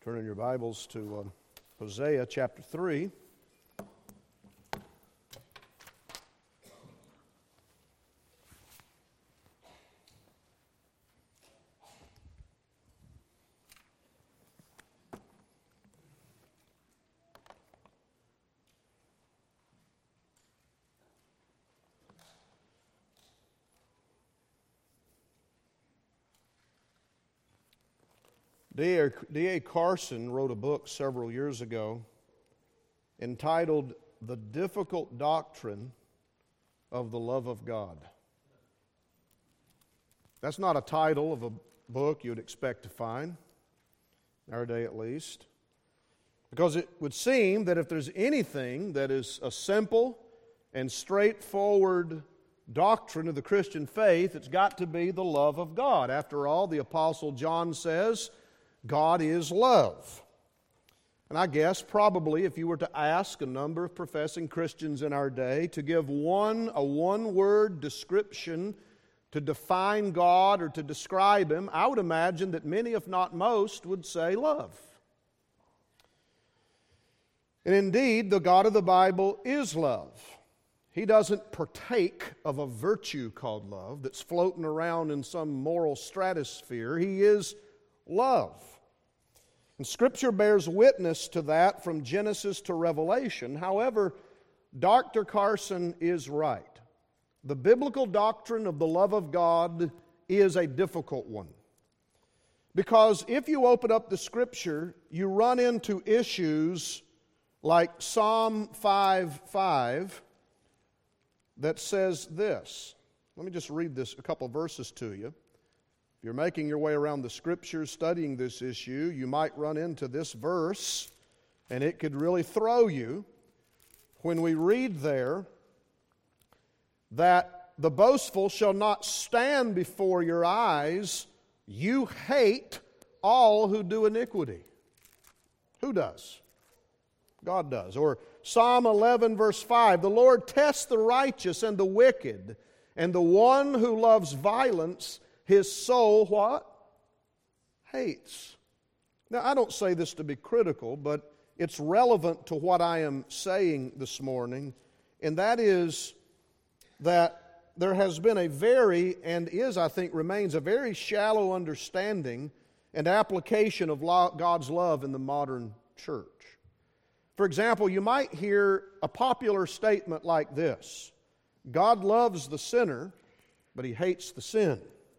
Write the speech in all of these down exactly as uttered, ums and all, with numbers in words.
Turn in your Bibles to uh, Hosea chapter three. D A Carson wrote a book several years ago entitled The Difficult Doctrine of the Love of God. That's not a title of a book you'd expect to find, in our day at least, because it would seem that if there's anything that is a simple and straightforward doctrine of the Christian faith, it's got to be the love of God. After all, the Apostle John says, God is love. And I guess probably if you were to ask a number of professing Christians in our day to give one, a one-word description to define God or to describe Him, I would imagine that many, if not most, would say love. And indeed, the God of the Bible is love. He doesn't partake of a virtue called love that's floating around in some moral stratosphere. He is love. And Scripture bears witness to that from Genesis to Revelation. However, Doctor Carson is right. The biblical doctrine of the love of God is a difficult one. Because if you open up the Scripture, you run into issues like Psalm five five that says this. Let me just read this, a couple of verses to you. If you're making your way around the Scriptures studying this issue, you might run into this verse, and it could really throw you when we read there that the boastful shall not stand before your eyes. You hate all who do iniquity. Who does? God does. Or Psalm eleven verse five, the Lord tests the righteous and the wicked, and the one who loves violence his soul, what? Hates. Now, I don't say this to be critical, but it's relevant to what I am saying this morning, and that is that there has been a very, and is, I think, remains a very shallow understanding and application of God's love in the modern church. For example, you might hear a popular statement like this: God loves the sinner, but He hates the sin.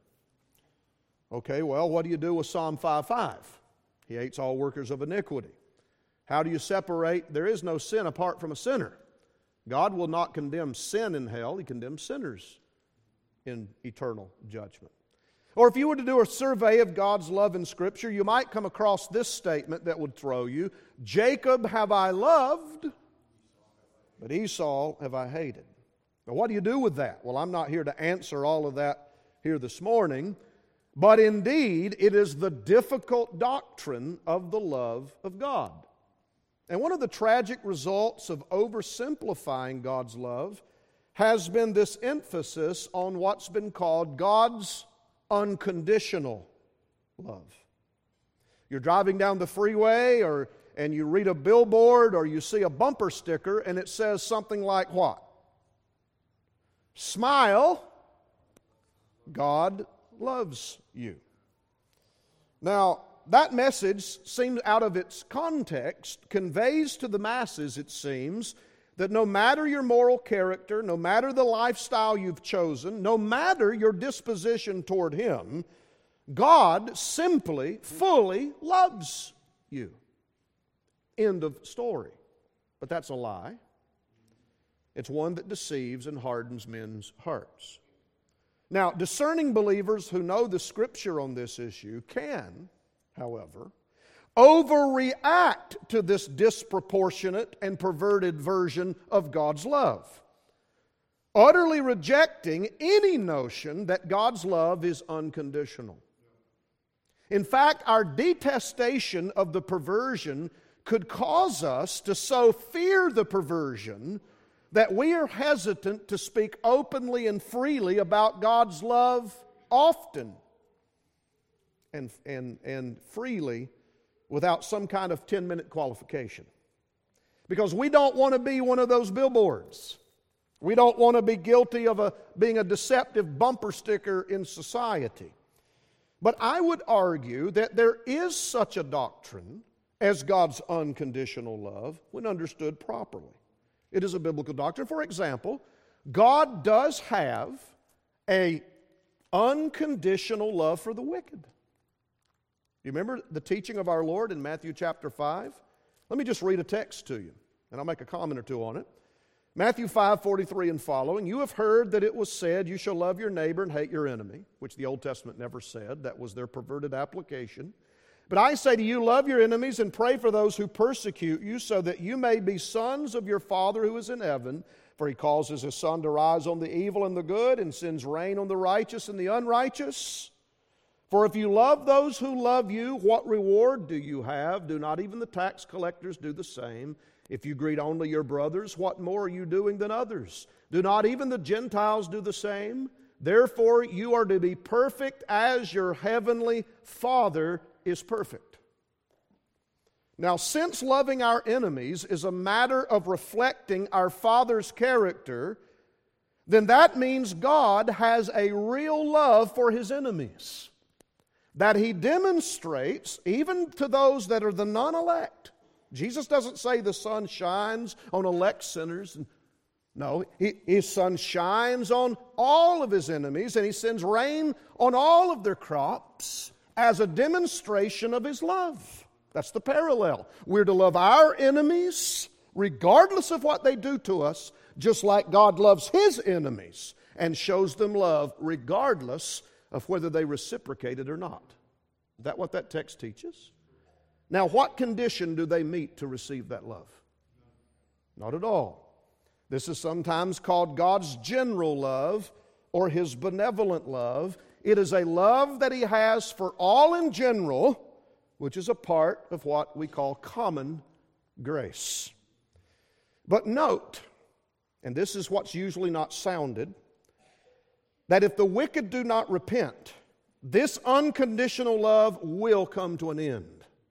Okay, well, what do you do with Psalm five five? He hates all workers of iniquity. How do you separate? There is no sin apart from a sinner. God will not condemn sin in hell. He condemns sinners in eternal judgment. Or if you were to do a survey of God's love in Scripture, you might come across this statement that would throw you: Jacob have I loved, but Esau have I hated. Now, what do you do with that? Well, I'm not here to answer all of that here this morning. But indeed, it is the difficult doctrine of the love of God. And one of the tragic results of oversimplifying God's love has been this emphasis on what's been called God's unconditional love. You're driving down the freeway, or and you read a billboard, or you see a bumper sticker, and it says something like what? Smile, God loves you. Now, that message, seems out of its context, conveys to the masses, it seems, that no matter your moral character, no matter the lifestyle you've chosen, no matter your disposition toward Him, God simply, fully loves you. End of story. But that's a lie. It's one that deceives and hardens men's hearts. Now, discerning believers who know the Scripture on this issue can, however, overreact to this disproportionate and perverted version of God's love, utterly rejecting any notion that God's love is unconditional. In fact, our detestation of the perversion could cause us to so fear the perversion that we are hesitant to speak openly and freely about God's love often and, and, and freely without some kind of ten-minute qualification. Because we don't want to be one of those billboards. We don't want to be guilty of a, being a deceptive bumper sticker in society. But I would argue that there is such a doctrine as God's unconditional love when understood properly. It is a biblical doctrine. For example, God does have an unconditional love for the wicked. You remember the teaching of our Lord in Matthew chapter five? Let me just read a text to you, and I'll make a comment or two on it. Matthew five, forty-three and following, "You have heard that it was said, 'You shall love your neighbor and hate your enemy,' which the Old Testament never said. That was their perverted application. 'But I say to you, love your enemies and pray for those who persecute you, so that you may be sons of your Father who is in heaven. For He causes His sun to rise on the evil and the good, and sends rain on the righteous and the unrighteous. For if you love those who love you, what reward do you have? Do not even the tax collectors do the same? If you greet only your brothers, what more are you doing than others? Do not even the Gentiles do the same? Therefore you are to be perfect as your heavenly Father is perfect.'" Now, since loving our enemies is a matter of reflecting our Father's character, then that means God has a real love for His enemies that He demonstrates even to those that are the non-elect. Jesus doesn't say the sun shines on elect sinners. No, he, His sun shines on all of His enemies, and He sends rain on all of their crops as a demonstration of His love. That's the parallel. We're to love our enemies regardless of what they do to us, just like God loves His enemies and shows them love regardless of whether they reciprocate it or not. Is that what that text teaches? Now, what condition do they meet to receive that love? Not at all. This is sometimes called God's general love or His benevolent love. It is a love that He has for all in general, which is a part of what we call common grace. But note, and this is what's usually not sounded, that if the wicked do not repent, this unconditional love will come to an end.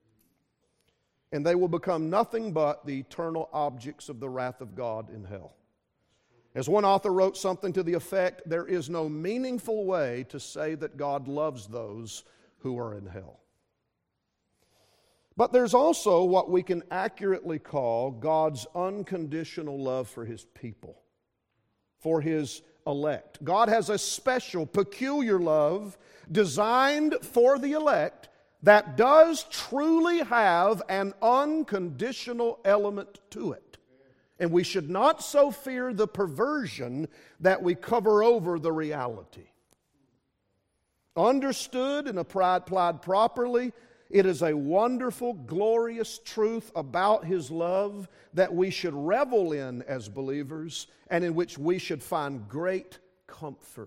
And they will become nothing but the eternal objects of the wrath of God in hell. As one author wrote something to the effect, there is no meaningful way to say that God loves those who are in hell. But there's also what we can accurately call God's unconditional love for His people, for His elect. God has a special, peculiar love designed for the elect that does truly have an unconditional element to it. And we should not so fear the perversion that we cover over the reality. Understood and applied properly, it is a wonderful, glorious truth about His love that we should revel in as believers and in which we should find great comfort.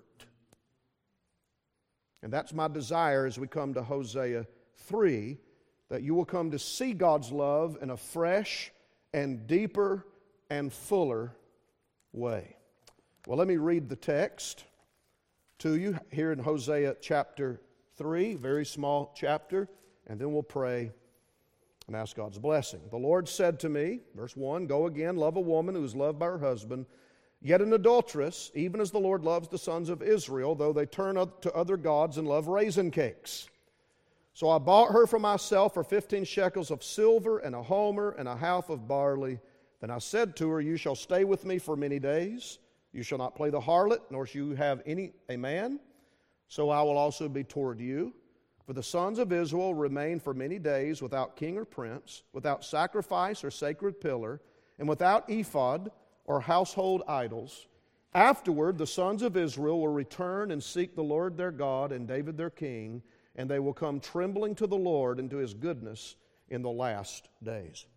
And that's my desire as we come to Hosea three, that you will come to see God's love in a fresh and deeper and fuller way. Well, let me read the text to you here in Hosea chapter three, very small chapter, and then we'll pray and ask God's blessing. "The Lord said to me," verse one, "Go again, love a woman who is loved by her husband, yet an adulteress, even as the Lord loves the sons of Israel, though they turn to other gods and love raisin cakes. So I bought her for myself for fifteen shekels of silver and a homer and a half of barley. Then I said to her, you shall stay with me for many days. You shall not play the harlot, nor shall you have any a man. So I will also be toward you. For the sons of Israel remain for many days without king or prince, without sacrifice or sacred pillar, and without ephod or household idols. Afterward, the sons of Israel will return and seek the Lord their God and David their king, and they will come trembling to the Lord and to His goodness in the last days."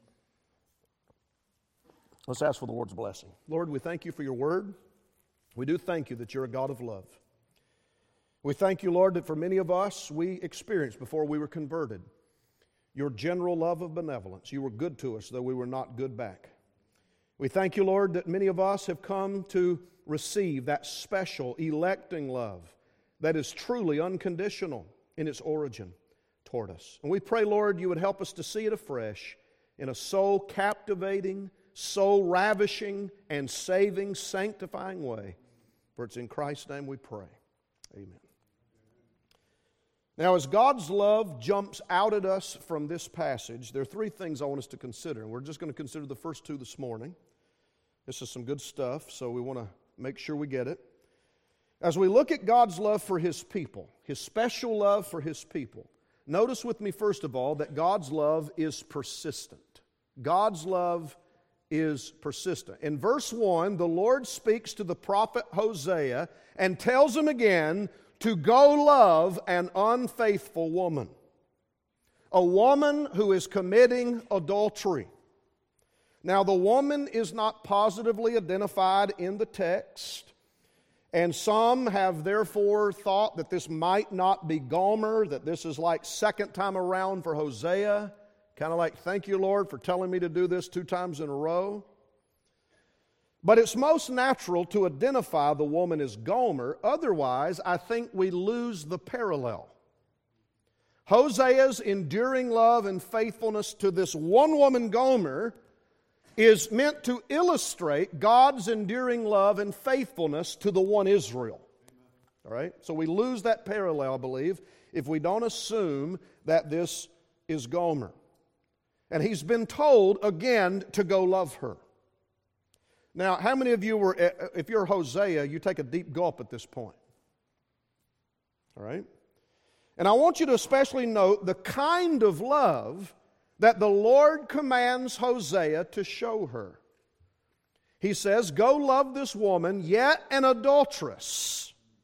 Let's ask for the Lord's blessing. Lord, we thank You for Your word. We do thank You that You're a God of love. We thank You, Lord, that for many of us, we experienced before we were converted Your general love of benevolence. You were good to us, though we were not good back. We thank You, Lord, that many of us have come to receive that special, electing love that is truly unconditional in its origin, toward us. And we pray, Lord, you would help us to see it afresh in a soul captivating, soul ravishing, and saving, sanctifying way. For it's in Christ's name we pray. Amen. Now, as God's love jumps out at us from this passage, there are three things I want us to consider. And we're just going to consider the first two this morning. This is some good stuff, so we want to make sure we get it. As we look at God's love for His people, His special love for His people, notice with me, first of all, that God's love is persistent. God's love is persistent. In verse one, the Lord speaks to the prophet Hosea and tells him again to go love an unfaithful woman, a woman who is committing adultery. Now, the woman is not positively identified in the text, and some have therefore thought that this might not be Gomer, that this is like second time around for Hosea. Kind of like, thank you, Lord, for telling me to do this two times in a row. But it's most natural to identify the woman as Gomer. Otherwise, I think we lose the parallel. Hosea's enduring love and faithfulness to this one woman, Gomer, is meant to illustrate God's enduring love and faithfulness to the one Israel. All right? So we lose that parallel, I believe, if we don't assume that this is Gomer. And he's been told again to go love her. Now, how many of you were, if you're Hosea, you take a deep gulp at this point? All right? And I want you to especially note the kind of love that the Lord commands Hosea to show her. He says, go love this woman, yet an adulteress.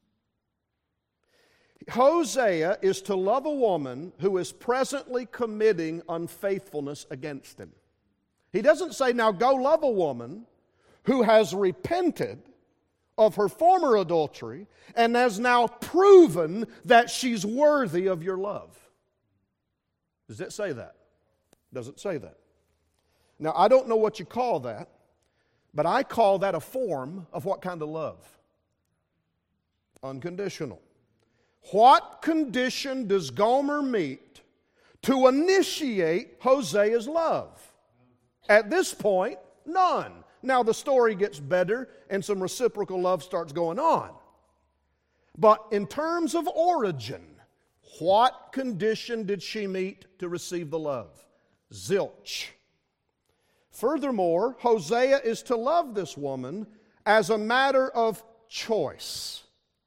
Hosea is to love a woman who is presently committing unfaithfulness against him. He doesn't say, now go love a woman who has repented of her former adultery and has now proven that she's worthy of your love. Does it say that? Does it say that? Now, I don't know what you call that, but I call that a form of what kind of love? Unconditional. What condition does Gomer meet to initiate Hosea's love? At this point, none. Now the story gets better and some reciprocal love starts going on. But in terms of origin, what condition did she meet to receive the love? Zilch. Furthermore, Hosea is to love this woman as a matter of choice.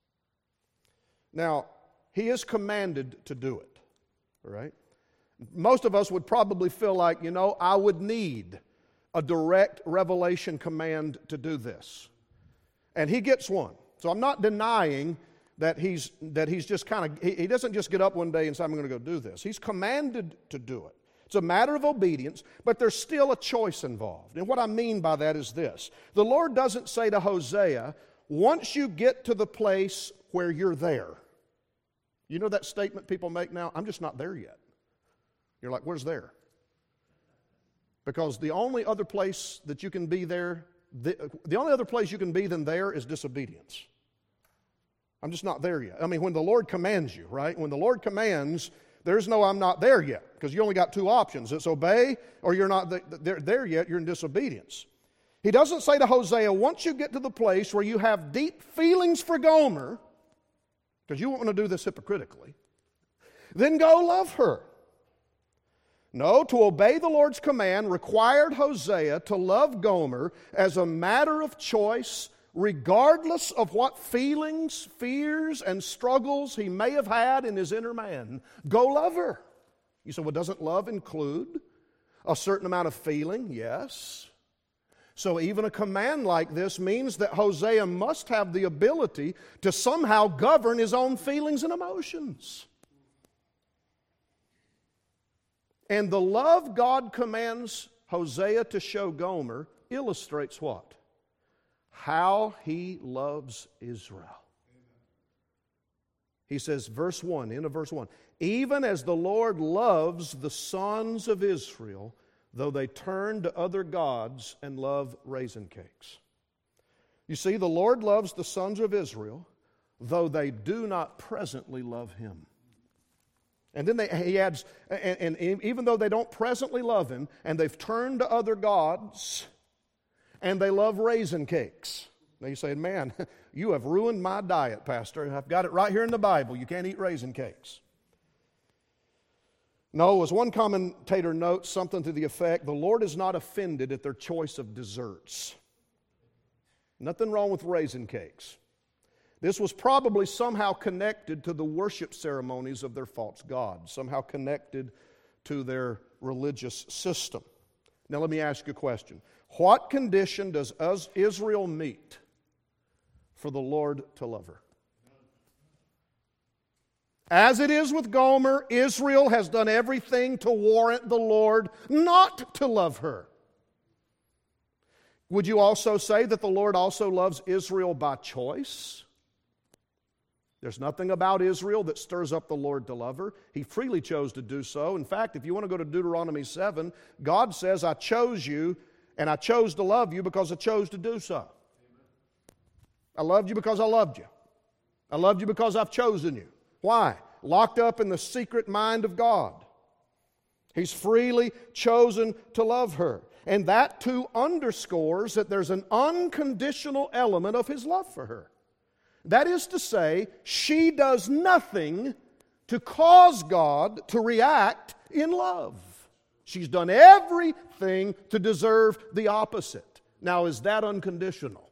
Now, he is commanded to do it, all right? Most of us would probably feel like, you know, I would need a direct revelation command to do this. And he gets one. So I'm not denying that he's that he's just kind of, he, he doesn't just get up one day and say, I'm going to go do this. He's commanded to do it. It's a matter of obedience, but there's still a choice involved. And what I mean by that is this. The Lord doesn't say to Hosea, once you get to the place where you're there. You know that statement people make now? I'm just not there yet. You're like, where's there? Because the only other place that you can be there, the, the only other place you can be than there is disobedience. I'm just not there yet. I mean, when the Lord commands you, right? When the Lord commands, there's no I'm not there yet. Because you only got two options. It's obey or you're not there, there yet, you're in disobedience. He doesn't say to Hosea, once you get to the place where you have deep feelings for Gomer, because you won't want to do this hypocritically, then go love her. No, to obey the Lord's command required Hosea to love Gomer as a matter of choice, regardless of what feelings, fears, and struggles he may have had in his inner man. Go love her. You say, well, doesn't love include a certain amount of feeling? Yes. So even a command like this means that Hosea must have the ability to somehow govern his own feelings and emotions. And the love God commands Hosea to show Gomer illustrates what? How he loves Israel. He says, verse one, end of verse one, even as the Lord loves the sons of Israel, though they turn to other gods and love raisin cakes. You see, the Lord loves the sons of Israel, though they do not presently love Him. And then they, he adds, and, and even though they don't presently love him, and they've turned to other gods, and they love raisin cakes. Now you say, man, you have ruined my diet, Pastor. I've got it right here in the Bible. You can't eat raisin cakes. No, as one commentator notes, something to the effect, the Lord is not offended at their choice of desserts. Nothing wrong with raisin cakes. This was probably somehow connected to the worship ceremonies of their false gods, somehow connected to their religious system. Now let me ask you a question. What condition does Israel meet for the Lord to love her? As it is with Gomer, Israel has done everything to warrant the Lord not to love her. Would you also say that the Lord also loves Israel by choice? There's nothing about Israel that stirs up the Lord to love her. He freely chose to do so. In fact, if you want to go to Deuteronomy seven, God says, I chose you, and I chose to love you because I chose to do so. I loved you because I loved you. I loved you because I've chosen you. Why? Locked up in the secret mind of God. He's freely chosen to love her. And that too underscores that there's an unconditional element of His love for her. That is to say, she does nothing to cause God to react in love. She's done everything to deserve the opposite. Now, is that unconditional?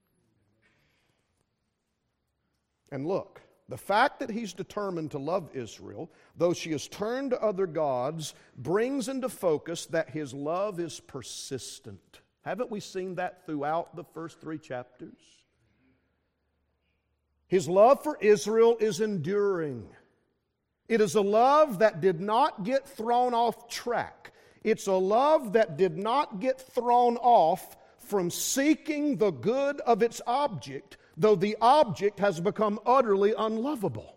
And look, the fact that He's determined to love Israel, though she has turned to other gods, brings into focus that His love is persistent. Haven't we seen that throughout the first three chapters? His love for Israel is enduring. It is a love that did not get thrown off track. It's a love that did not get thrown off from seeking the good of its object, though the object has become utterly unlovable.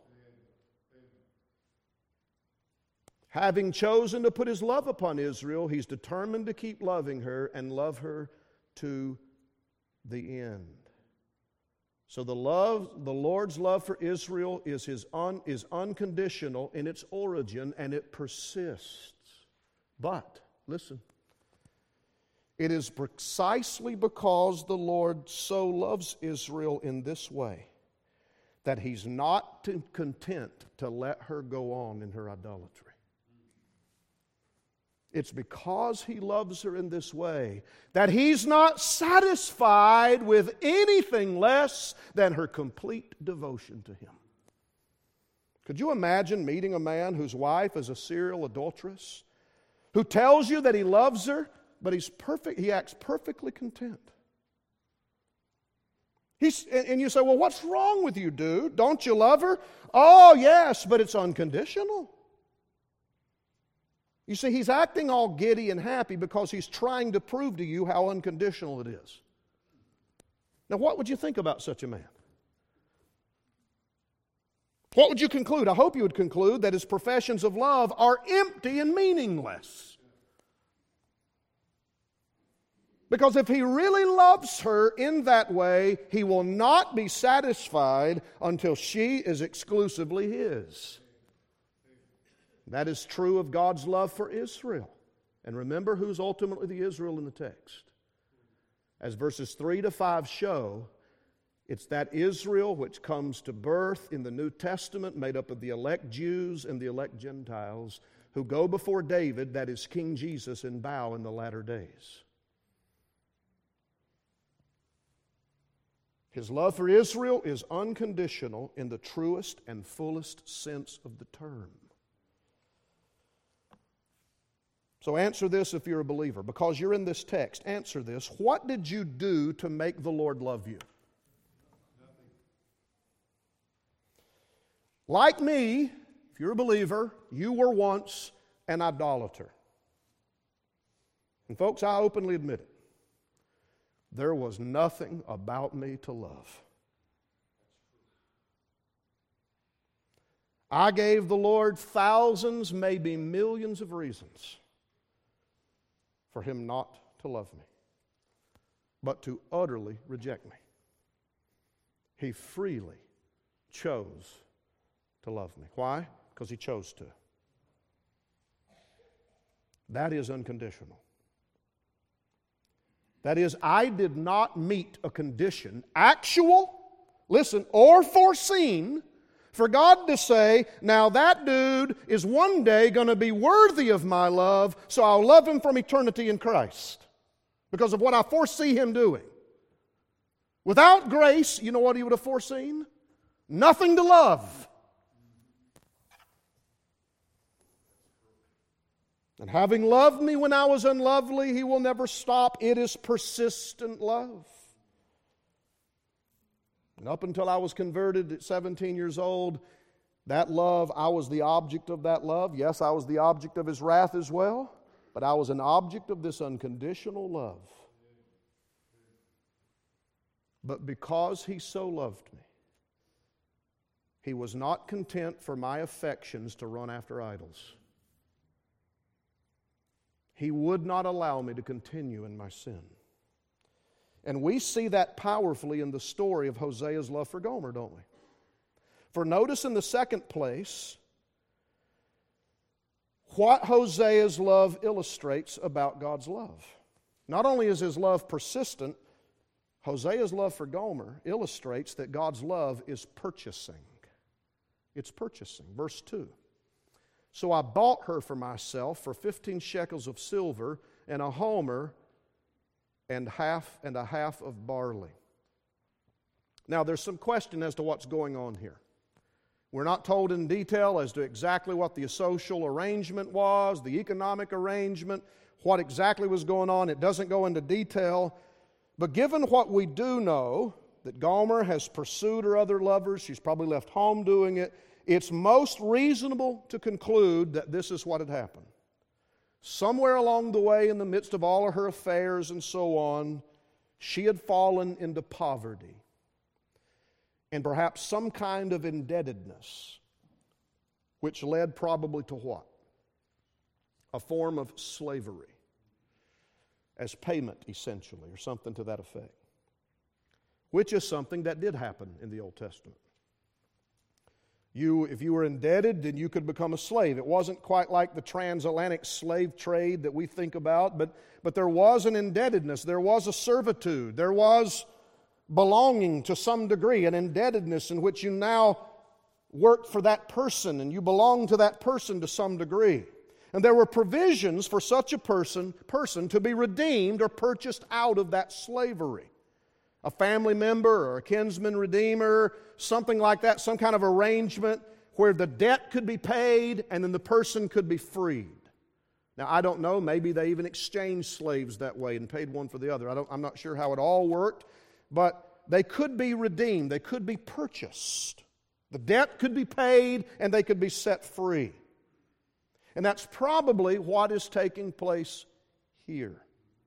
Having chosen to put His love upon Israel, He's determined to keep loving her and love her to the end. So the love, the Lord's love for Israel is, his un, is unconditional in its origin, and it persists. But, listen, it is precisely because the Lord so loves Israel in this way that He's not to, content to let her go on in her idolatry. It's because He loves her in this way that He's not satisfied with anything less than her complete devotion to Him. Could you imagine meeting a man whose wife is a serial adulteress, who tells you that he loves her, but he's perfect, he acts perfectly content? He's, and you say, well, what's wrong with you, dude? Don't you love her? Oh, yes, but it's unconditional. You see, he's acting all giddy and happy because he's trying to prove to you how unconditional it is. Now, what would you think about such a man? What would you conclude? I hope you would conclude that his professions of love are empty and meaningless. Because if he really loves her in that way, he will not be satisfied until she is exclusively his. That is true of God's love for Israel. And remember who's ultimately the Israel in the text. As verses three to five show, it's that Israel which comes to birth in the New Testament, made up of the elect Jews and the elect Gentiles, who go before David, that is King Jesus, and bow in the latter days. His love for Israel is unconditional in the truest and fullest sense of the term. So answer this if you're a believer, because you're in this text. Answer this. What did you do to make the Lord love you? Nothing. Like me, if you're a believer, you were once an idolater. And folks, I openly admit it. There was nothing about me to love. I gave the Lord thousands, maybe millions of reasons for Him not to love me, but to utterly reject me. He freely chose to love me. Why? Because He chose to. That is unconditional. That is, I did not meet a condition, actual, listen, or foreseen, for God to say, now that dude is one day going to be worthy of my love, so I'll love him from eternity in Christ because of what I foresee him doing. Without grace, you know what he would have foreseen? Nothing to love. And having loved me when I was unlovely, He will never stop. It is persistent love. And up until I was converted at seventeen years old, that love, I was the object of that love. Yes, I was the object of His wrath as well, but I was an object of this unconditional love. But because He so loved me, He was not content for my affections to run after idols. He would not allow me to continue in my sin. And we see that powerfully in the story of Hosea's love for Gomer, don't we? For notice in the second place what Hosea's love illustrates about God's love. Not only is his love persistent, Hosea's love for Gomer illustrates that God's love is purchasing. It's purchasing. Verse two. So I bought her for myself for fifteen shekels of silver and a homer and half and a half of barley. Now there's some question as to what's going on here. We're not told in detail as to exactly what the social arrangement was, the economic arrangement, what exactly was going on. It doesn't go into detail. But given what we do know, that Gomer has pursued her other lovers, she's probably left home doing it, it's most reasonable to conclude that this is what had happened. Somewhere along the way, in the midst of all of her affairs and so on, she had fallen into poverty and perhaps some kind of indebtedness, which led probably to what? A form of slavery as payment, essentially, or something to that effect, which is something that did happen in the Old Testament. You, if you were indebted, then you could become a slave. It wasn't quite like the transatlantic slave trade that we think about, but, but there was an indebtedness. There was a servitude. There was belonging to some degree, an indebtedness in which you now worked for that person and you belonged to that person to some degree. And there were provisions for such a person, person to be redeemed or purchased out of that slavery. A family member or a kinsman redeemer, something like that, some kind of arrangement where the debt could be paid and then the person could be freed. Now, I don't know, maybe they even exchanged slaves that way and paid one for the other. I don't, I'm not sure how it all worked, but they could be redeemed, they could be purchased. The debt could be paid and they could be set free. And that's probably what is taking place here.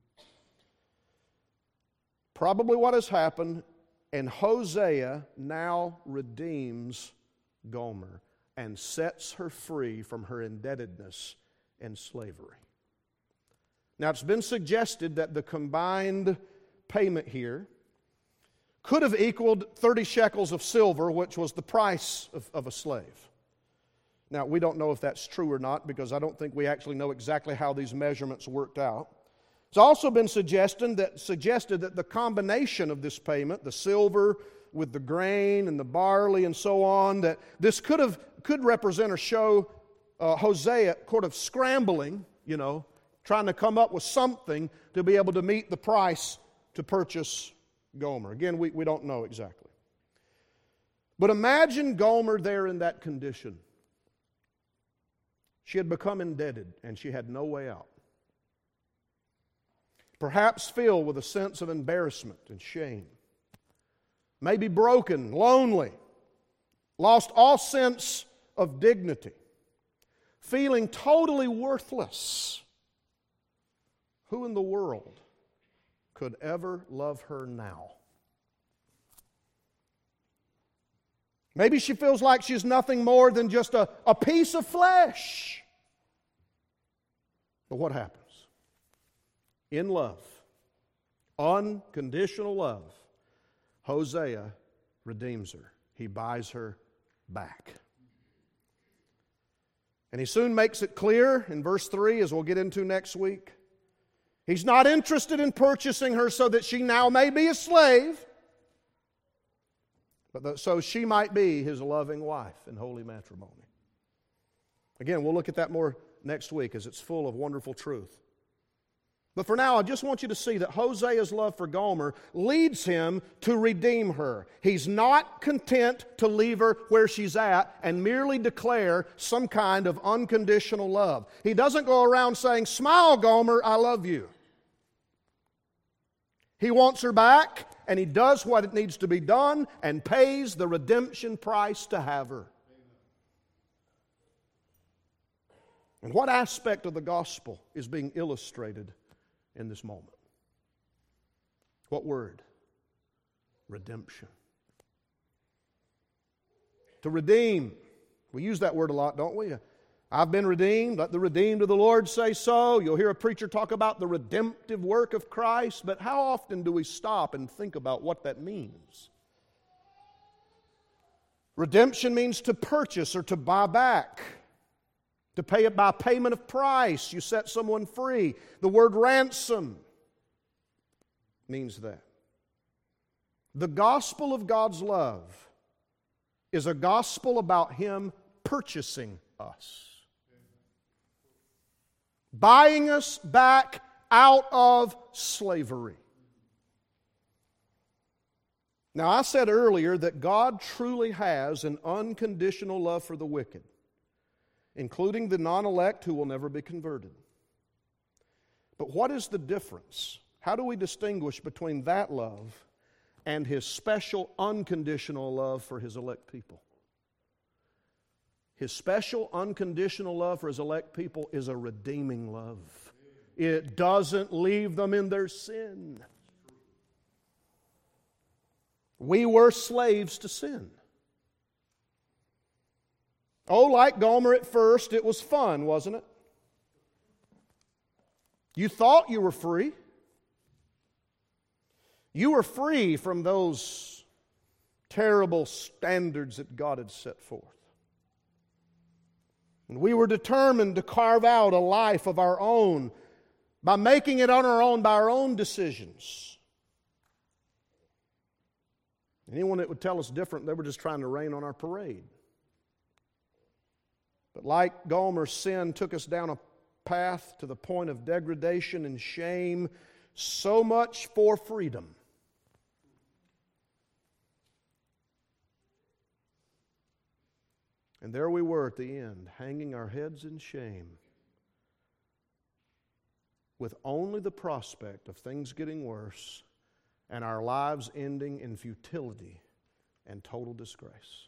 Probably what has happened, and Hosea now redeems Gomer and sets her free from her indebtedness and slavery. Now, it's been suggested that the combined payment here could have equaled thirty shekels of silver, which was the price of, of a slave. Now, we don't know if that's true or not because I don't think we actually know exactly how these measurements worked out. It's also been suggested that, suggested that the combination of this payment, the silver with the grain and the barley and so on, that this could have could represent or show uh, Hosea sort of scrambling, you know, trying to come up with something to be able to meet the price to purchase Gomer. Again, we, we don't know exactly. But imagine Gomer there in that condition. She had become indebted and she had no way out. Perhaps filled with a sense of embarrassment and shame. Maybe broken, lonely, lost all sense of dignity, feeling totally worthless. Who in the world could ever love her now? Maybe she feels like she's nothing more than just a, a piece of flesh. But what happens? In love, unconditional love, Hosea redeems her. He buys her back. And he soon makes it clear in verse three, as we'll get into next week. He's not interested in purchasing her so that she now may be a slave, but that so she might be his loving wife in holy matrimony. Again, we'll look at that more next week as it's full of wonderful truth. But for now, I just want you to see that Hosea's love for Gomer leads him to redeem her. He's not content to leave her where she's at and merely declare some kind of unconditional love. He doesn't go around saying, "Smile, Gomer, I love you." He wants her back, and he does what it needs to be done and pays the redemption price to have her. And what aspect of the gospel is being illustrated in this moment? What word? Redemption. To redeem. We use that word a lot, don't we? I've been redeemed. Let the redeemed of the Lord say so. You'll hear a preacher talk about the redemptive work of Christ, but how often do we stop and think about what that means? Redemption means to purchase or to buy back. To pay it by payment of price. You set someone free. The word ransom means that. The gospel of God's love is a gospel about Him purchasing us. Buying us back out of slavery. Now, I said earlier that God truly has an unconditional love for the wicked, including the non-elect who will never be converted. But what is the difference? How do we distinguish between that love and His special unconditional love for His elect people? His special unconditional love for His elect people is a redeeming love. It doesn't leave them in their sin. We were slaves to sin. Oh, like Gomer at first, it was fun, wasn't it? You thought you were free. You were free from those terrible standards that God had set forth. And we were determined to carve out a life of our own by making it on our own by our own decisions. Anyone that would tell us different, they were just trying to rain on our parade. But like Gomer, sin took us down a path to the point of degradation and shame, so much for freedom. And there we were at the end, hanging our heads in shame, with only the prospect of things getting worse and our lives ending in futility and total disgrace.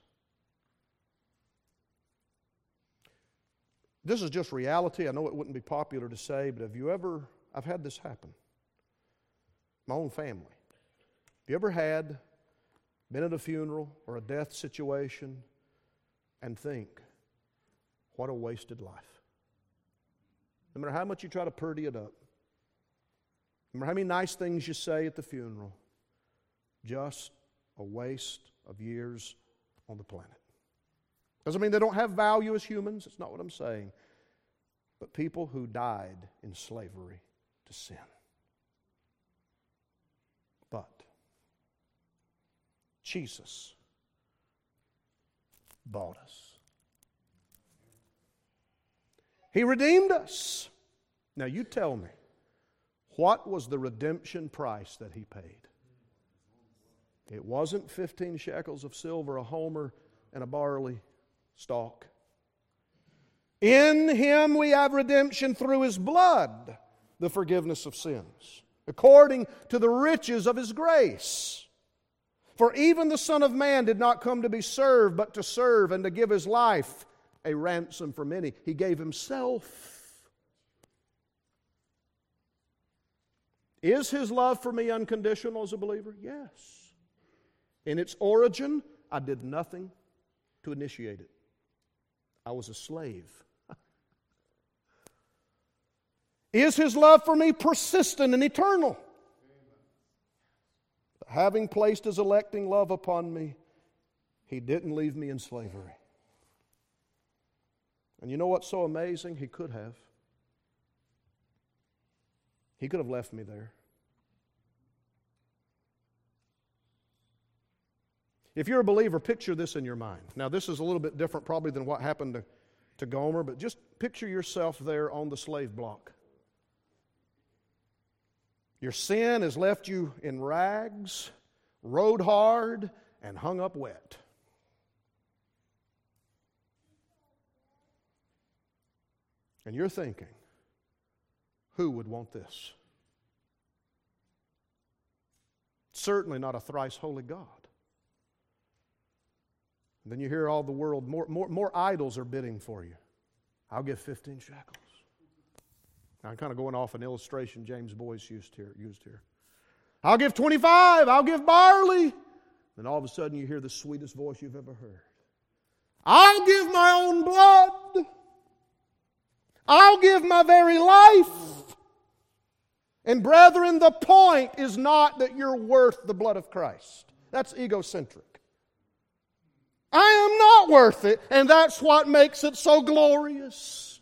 This is just reality. I know it wouldn't be popular to say, but have you ever, I've had this happen. My own family. Have you ever had, been at a funeral or a death situation and think, what a wasted life? No matter how much you try to purdy it up, no matter how many nice things you say at the funeral, just a waste of years on the planet. Doesn't mean they don't have value as humans. That's not what I'm saying. But people who died in slavery to sin. But Jesus bought us. He redeemed us. Now you tell me, what was the redemption price that He paid? It wasn't fifteen shekels of silver, a homer, and a barley stalk. In Him we have redemption through His blood, the forgiveness of sins, according to the riches of His grace. For even the Son of Man did not come to be served, but to serve and to give His life a ransom for many. He gave Himself. Is His love for me unconditional as a believer? Yes. In its origin, I did nothing to initiate it. I was a slave. Is His love for me persistent and eternal? Having placed His electing love upon me, He didn't leave me in slavery. And you know what's so amazing? He could have. He could have left me there. If you're a believer, picture this in your mind. Now, this is a little bit different probably than what happened to, to Gomer, but just picture yourself there on the slave block. Your sin has left you in rags, rode hard, and hung up wet. And you're thinking, who would want this? Certainly not a thrice holy God. And then you hear all the world, more, more, more idols are bidding for you. I'll give fifteen shekels. Now I'm kind of going off an illustration James Boyce used here. Used here. I'll give twenty-five. I'll give barley. Then all of a sudden you hear the sweetest voice you've ever heard. I'll give my own blood. I'll give my very life. And brethren, the point is not that you're worth the blood of Christ. That's egocentric. I am not worth it, and that's what makes it so glorious.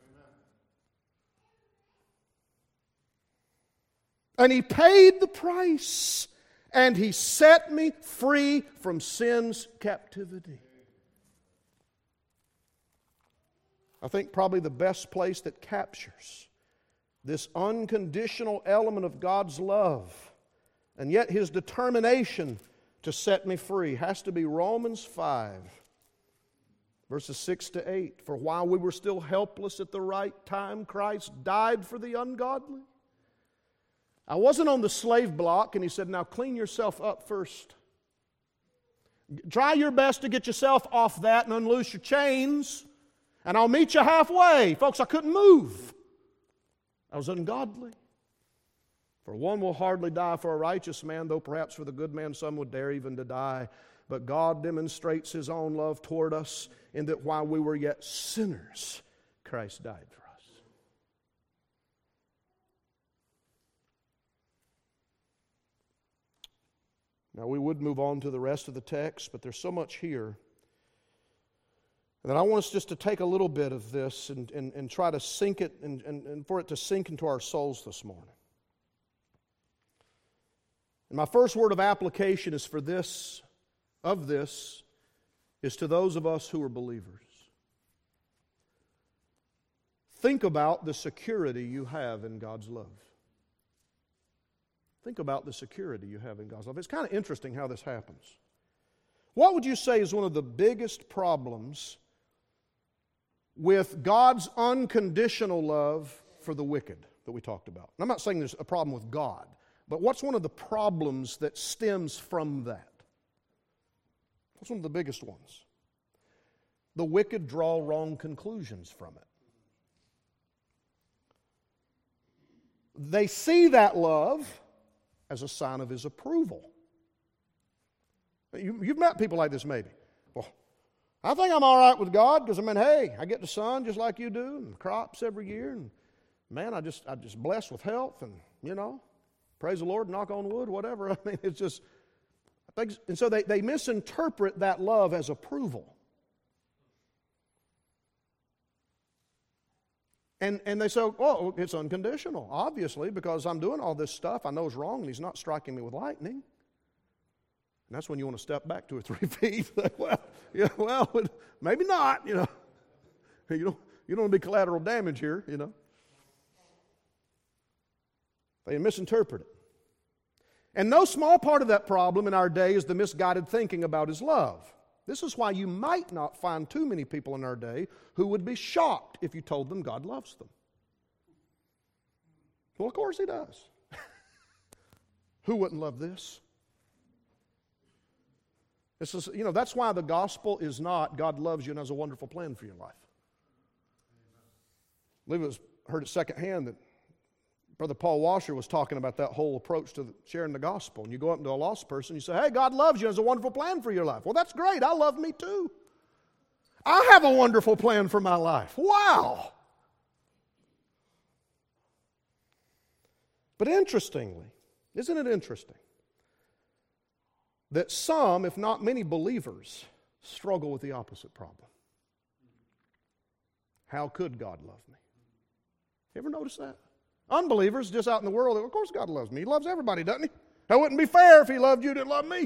And He paid the price, and He set me free from sin's captivity. I think probably the best place that captures this unconditional element of God's love and yet His determination to set me free has to be Romans five, verses six to eight. For while we were still helpless at the right time, Christ died for the ungodly. I wasn't on the slave block, and He said, now clean yourself up first. Try your best to get yourself off that and unloose your chains, and I'll meet you halfway. Folks, I couldn't move. I was ungodly. For one will hardly die for a righteous man, though perhaps for the good man some would dare even to die. But God demonstrates His own love toward us in that while we were yet sinners, Christ died for us. Now we would move on to the rest of the text, but there's so much here that I want us just to take a little bit of this and, and, and try to sink it and, and, and for it to sink into our souls this morning. And my first word of application is for this, of this, is to those of us who are believers. Think about the security you have in God's love. Think about the security you have in God's love. It's kind of interesting how this happens. What would you say is one of the biggest problems with God's unconditional love for the wicked that we talked about? And I'm not saying there's a problem with God. But what's one of the problems that stems from that? What's one of the biggest ones? The wicked draw wrong conclusions from it. They see that love as a sign of His approval. You, you've met people like this maybe. Well, I think I'm all right with God because, I mean, hey, I get the sun just like you do and crops every year. And man, I just, I just blessed with health and, you know, praise the Lord, knock on wood, whatever. I mean, it's just, I think, and so they, they misinterpret that love as approval. And, and they say, oh, it's unconditional, obviously, because I'm doing all this stuff I know is wrong and He's not striking me with lightning. And that's when you want to step back two or three feet. well, yeah, well, maybe not, you know. You don't, you don't want to be collateral damage here, you know. They misinterpret it. And no small part of that problem in our day is the misguided thinking about His love. This is why you might not find too many people in our day who would be shocked if you told them God loves them. Well, of course He does. Who wouldn't love this? This is, you know, that's why the gospel is not God loves you and has a wonderful plan for your life. I believe it was heard it secondhand that Brother Paul Washer was talking about that whole approach to sharing the gospel. And you go up to a lost person, you say, hey, God loves you and has a wonderful plan for your life. Well, that's great. I love me too. I have a wonderful plan for my life. Wow. But interestingly, isn't it interesting that some, if not many believers, struggle with the opposite problem? how could God love me? You ever notice that? Unbelievers just out in the world, of course God loves me. He loves everybody, doesn't He? That wouldn't be fair if He loved you and didn't love me.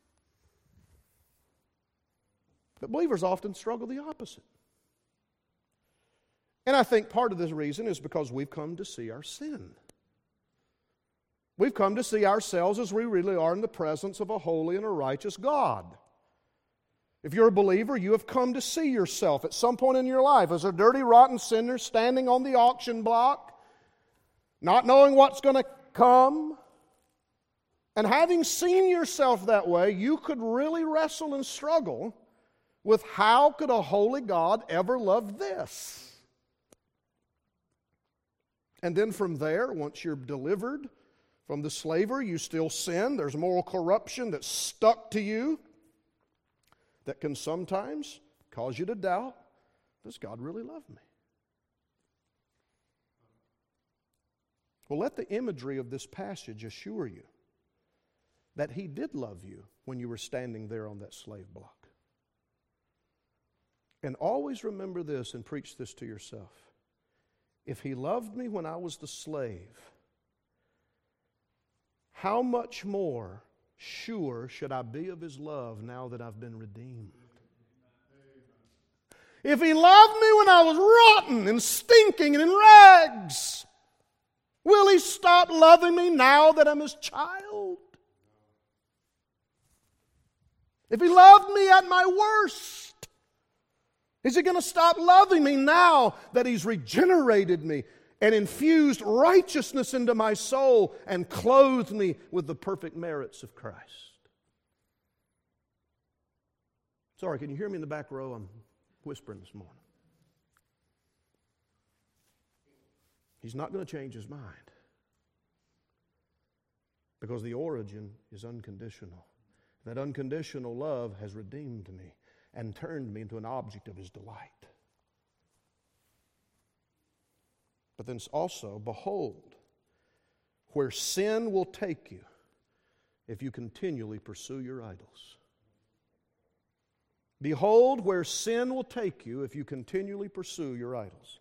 But believers often struggle the opposite. And I think part of this reason is because we've come to see our sin. We've come to see ourselves as we really are in the presence of a holy and a righteous God. If you're a believer, you have come to see yourself at some point in your life as a dirty, rotten sinner standing on the auction block, not knowing what's going to come. And having seen yourself that way, you could really wrestle and struggle with how could a holy God ever love this? And then from there, once you're delivered from the slavery, you still sin. There's moral corruption that's stuck to you that can sometimes cause you to doubt, does God really love me? Well, let the imagery of this passage assure you that He did love you when you were standing there on that slave block. And always remember this and preach this to yourself. If He loved me when I was the slave, how much more sure should I be of His love now that I've been redeemed? If He loved me when I was rotten and stinking and in rags, will He stop loving me now that I'm His child? If He loved me at my worst, is He going to stop loving me now that He's regenerated me and infused righteousness into my soul and clothed me with the perfect merits of Christ? Sorry, can you hear me in the back row? I'm whispering this morning. He's not going to change His mind because the origin is unconditional. That unconditional love has redeemed me and turned me into an object of His delight. But then also, behold, where sin will take you if you continually pursue your idols. Behold, where sin will take you if you continually pursue your idols.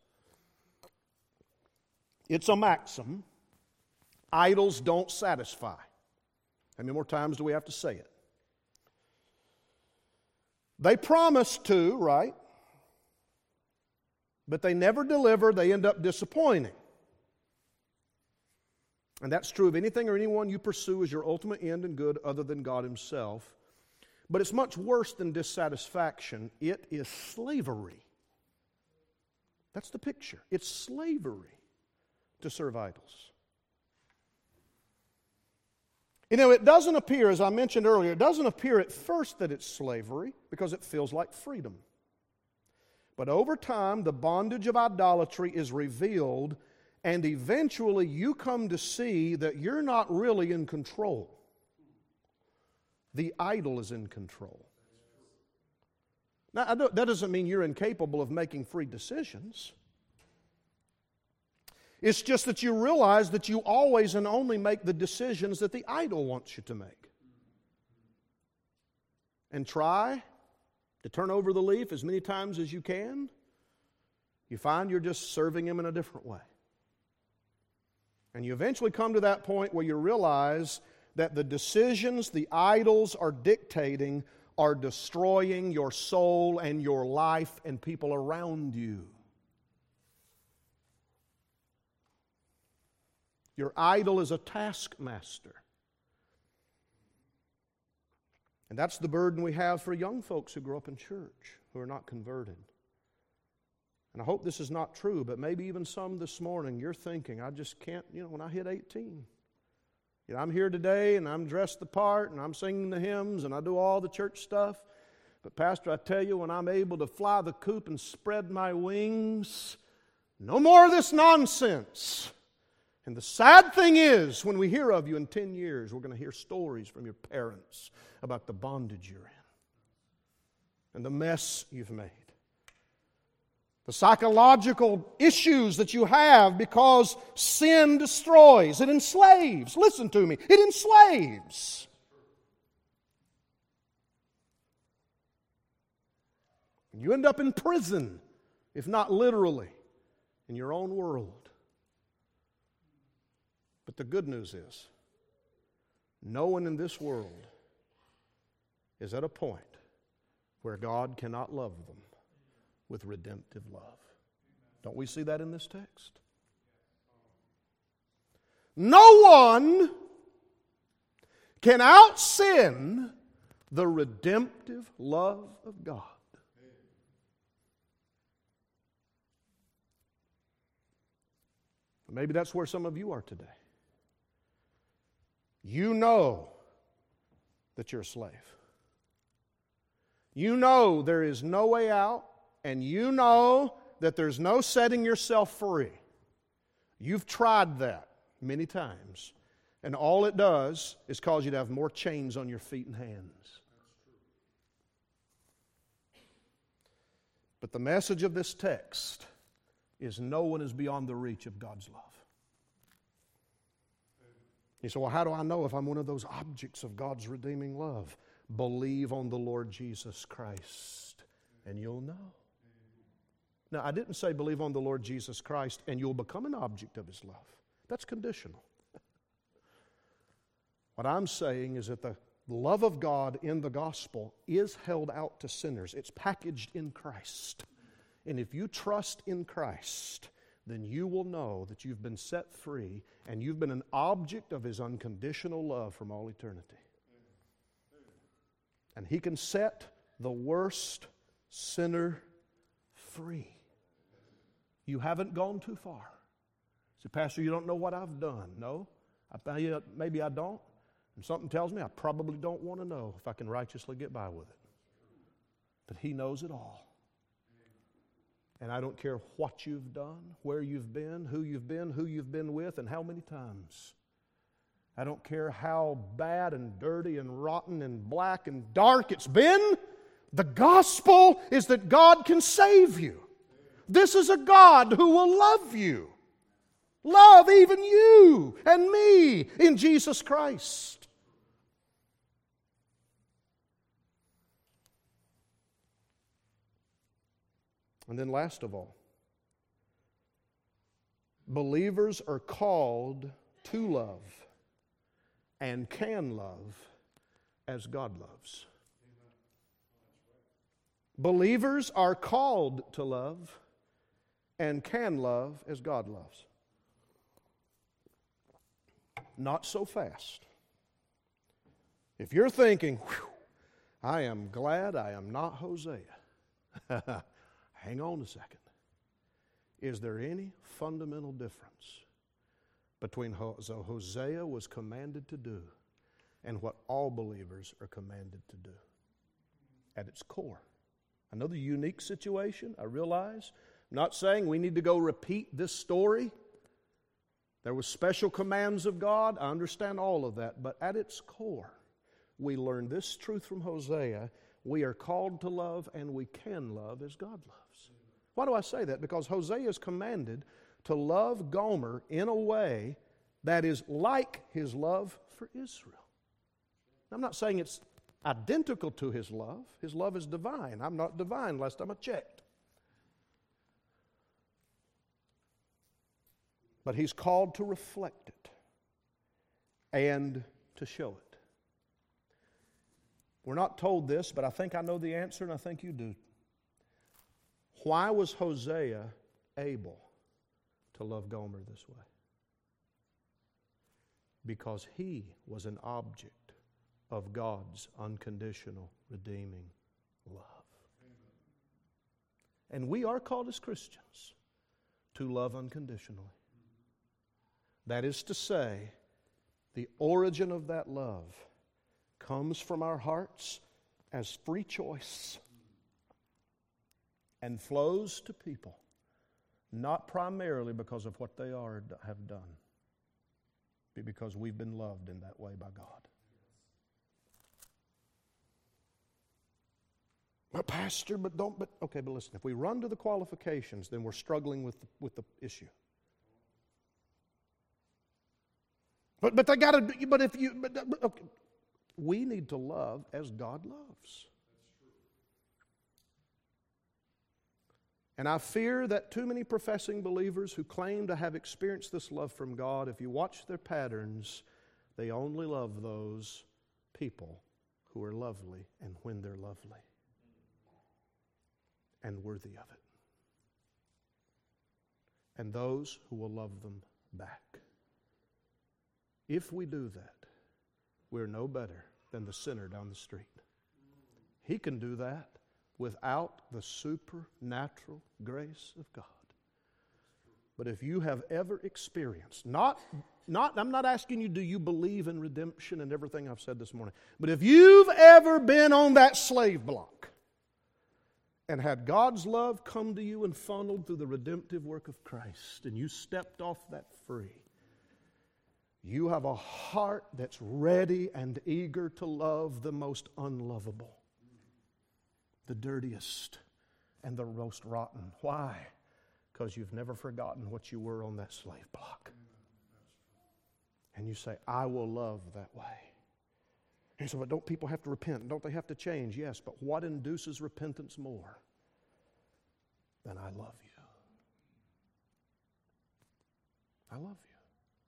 It's a maxim. Idols don't satisfy. How many more times do we have to say it? They promise to, right? But they never deliver. They end up disappointing. And that's true of anything or anyone you pursue as your ultimate end and good other than God Himself. But it's much worse than dissatisfaction. It is slavery. That's the picture. It's slavery to serve idols. You know, it doesn't appear, as I mentioned earlier, it doesn't appear at first that it's slavery because it feels like freedom. But over time, the bondage of idolatry is revealed, and eventually you come to see that you're not really in control. The idol is in control. Now, that doesn't mean you're incapable of making free decisions. It's just that you realize that you always and only make the decisions that the idol wants you to make. And try to turn over the leaf as many times as you can. You find you're just serving him in a different way. And you eventually come to that point where you realize that the decisions the idols are dictating are destroying your soul and your life and people around you. Your idol is a taskmaster. And that's the burden we have for young folks who grow up in church, who are not converted. And I hope this is not true, but maybe even some this morning, you're thinking, I just can't, you know, when I hit eighteen, you know, I'm here today and I'm dressed the part and I'm singing the hymns and I do all the church stuff. But Pastor, I tell you, when I'm able to fly the coop and spread my wings, no more of this nonsense. And the sad thing is, when we hear of you in ten years, we're going to hear stories from your parents about the bondage you're in and the mess you've made. The psychological issues that you have because sin destroys. It enslaves. Listen to me. It enslaves. And you end up in prison if not literally, in your own world. But the good news is, no one in this world is at a point where God cannot love them with redemptive love. Don't we see that in this text? No one can out-sin the redemptive love of God. Maybe that's where some of you are today. You know that you're a slave. You know there is no way out, and you know that there's no setting yourself free. You've tried that many times, and all it does is cause you to have more chains on your feet and hands. But the message of this text is no one is beyond the reach of God's love. You say, well, how do I know if I'm one of those objects of God's redeeming love? Believe on the Lord Jesus Christ, and you'll know. Now, I didn't say believe on the Lord Jesus Christ and you'll become an object of His love. That's conditional. What I'm saying is that the love of God in the gospel is held out to sinners. It's packaged in Christ. And if you trust in Christ, then you will know that you've been set free and you've been an object of His unconditional love from all eternity. And He can set the worst sinner free. You haven't gone too far. Say, Pastor, you don't know what I've done. No, I, maybe I don't. And something tells me I probably don't want to know if I can righteously get by with it. But He knows it all. And I don't care what you've done, where you've been, who you've been, who you've been with, and how many times. I don't care how bad and dirty and rotten and black and dark it's been. The gospel is that God can save you. This is a God who will love you. Love even you and me in Jesus Christ. And then last of all, believers are called to love and can love as God loves. Believers are called to love and can love as God loves. Not so fast. If you're thinking, I am glad I am not Hosea. Hang on a second. Is there any fundamental difference between what Hosea was commanded to do and what all believers are commanded to do? At its core. Another unique situation, I realize. I'm not saying we need to go repeat this story. There were special commands of God. I understand all of that. But at its core, we learn this truth from Hosea. We are called to love and we can love as God loves. Why do I say that? Because Hosea is commanded to love Gomer in a way that is like his love for Israel. I'm not saying it's identical to his love. His love is divine. I'm not divine, last time I checked. But he's called to reflect it and to show it. We're not told this, but I think I know the answer, and I think you do. Why was Hosea able to love Gomer this way? Because he was an object of God's unconditional, redeeming love. And we are called as Christians to love unconditionally. That is to say, the origin of that love comes from our hearts as free choice and flows to people, not primarily because of what they are have done, but because we've been loved in that way by God. But Pastor, but don't, but okay, but listen, if we run to the qualifications, then we're struggling with the, with the issue. But but they got to. But if you, but, but okay. We need to love as God loves. And I fear that too many professing believers who claim to have experienced this love from God, if you watch their patterns, they only love those people who are lovely and when they're lovely and worthy of it. And those who will love them back. If we do that, we're no better than the sinner down the street. He can do that without the supernatural grace of God. But if you have ever experienced, not, not, I'm not asking you, do you believe in redemption and everything I've said this morning, but if you've ever been on that slave block and had God's love come to you and funneled through the redemptive work of Christ, and you stepped off that free, you have a heart that's ready and eager to love the most unlovable, the dirtiest, and the most rotten. Why? Because you've never forgotten what you were on that slave block. And you say, I will love that way. And so, but don't people have to repent? Don't they have to change? Yes, but what induces repentance more than I love you? I love you.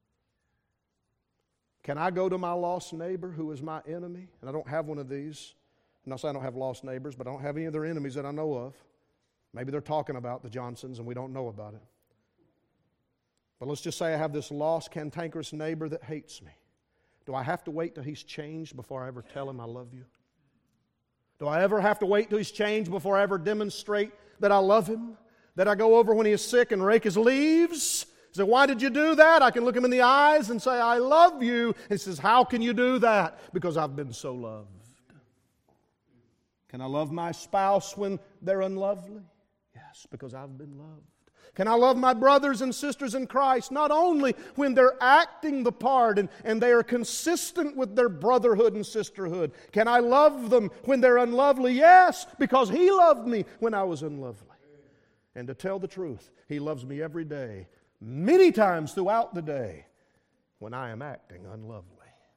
Can I go to my lost neighbor who is my enemy? And I don't have one of these. I'm not saying I don't have lost neighbors, but I don't have any of their enemies that I know of. Maybe they're talking about the Johnsons and we don't know about it. But let's just say I have this lost, cantankerous neighbor that hates me. Do I have to wait till he's changed before I ever tell him I love you? Do I ever have to wait till he's changed before I ever demonstrate that I love him? That I go over when he is sick and rake his leaves? Say, why did you do that? I can look him in the eyes and say, I love you. He says, how can you do that? Because I've been so loved. Can I love my spouse when they're unlovely? Yes, because I've been loved. Can I love my brothers and sisters in Christ not only when they're acting the part and, and they are consistent with their brotherhood and sisterhood? Can I love them when they're unlovely? Yes, because He loved me when I was unlovely. And to tell the truth, He loves me every day, many times throughout the day, when I am acting unlovely.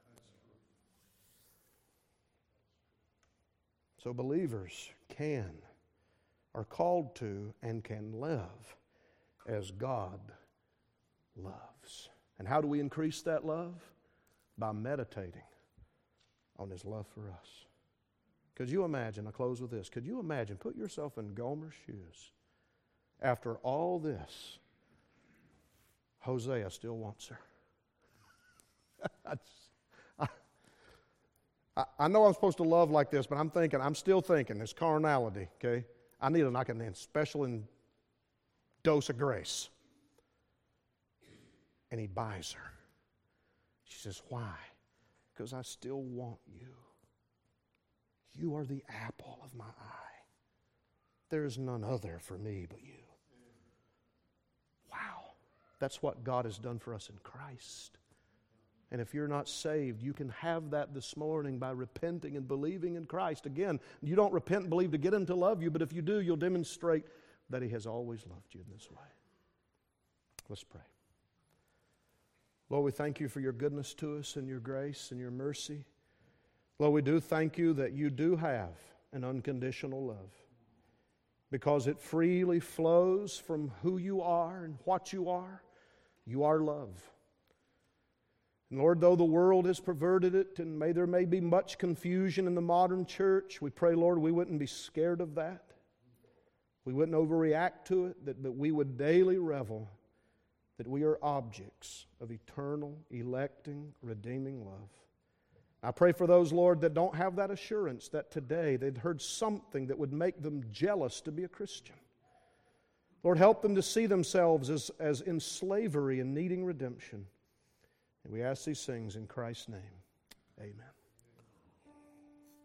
So believers can, are called to, and can live as God loves. And how do we increase that love? By meditating on His love for us. Could you imagine, I'll close with this, could you imagine, put yourself in Gomer's shoes. After all this, Hosea still wants her. I, I, I know I'm supposed to love like this, but I'm thinking, I'm still thinking, this carnality, okay? I need a, like a special in, dose of grace. And he buys her. She says, why? Because I still want you. You are the apple of my eye. There is none other for me but you. Wow. That's what God has done for us in Christ. And if you're not saved, you can have that this morning by repenting and believing in Christ. Again, you don't repent and believe to get Him to love you, but if you do, you'll demonstrate that He has always loved you in this way. Let's pray. Lord, we thank You for Your goodness to us and Your grace and Your mercy. Lord, we do thank You that You do have an unconditional love because it freely flows from who You are and what You are. You are love. And Lord, though the world has perverted it and may there may be much confusion in the modern church, we pray, Lord, we wouldn't be scared of that. We wouldn't overreact to it, that, that we would daily revel that we are objects of eternal, electing, redeeming love. I pray for those, Lord, that don't have that assurance that today they'd heard something that would make them jealous to be a Christian. Lord, help them to see themselves as, as in slavery and needing redemption. And we ask these things in Christ's name. Amen.